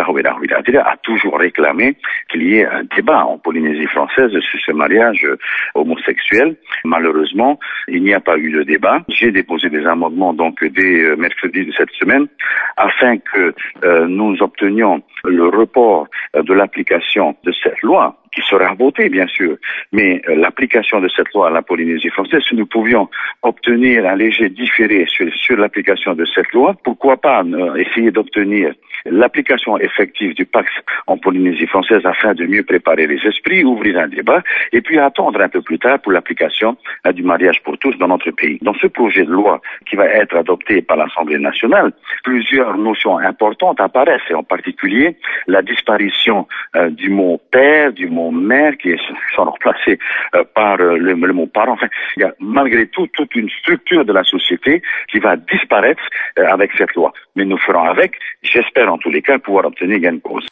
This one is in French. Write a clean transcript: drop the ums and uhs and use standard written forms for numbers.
a toujours réclamé qu'il y ait un débat en Polynésie française sur ce mariage homosexuel. Malheureusement, il n'y a pas eu de débat. J'ai déposé des amendements donc dès mercredi de cette semaine afin que nous obtenions le report de l'application de cette loi, qui sera votée bien sûr, mais l'application de cette loi à la Polynésie française, si nous pouvions obtenir un léger différé sur l'application de cette loi, pourquoi pas essayer d'obtenir l'application effective du Pacs en Polynésie française afin de mieux préparer les esprits, ouvrir un débat et puis attendre un peu plus tard pour l'application du mariage pour tous dans notre pays. Dans ce projet de loi qui va être adopté par l'Assemblée nationale, plusieurs notions importantes apparaissent et en particulier la disparition du mot père, du mot mère qui sont remplacés par le mot parent. Enfin, il y a malgré tout toute une structure de la société qui va disparaître avec cette loi. Mais nous ferons avec, j'espère en tous les cas pouvoir obtenir gain de cause.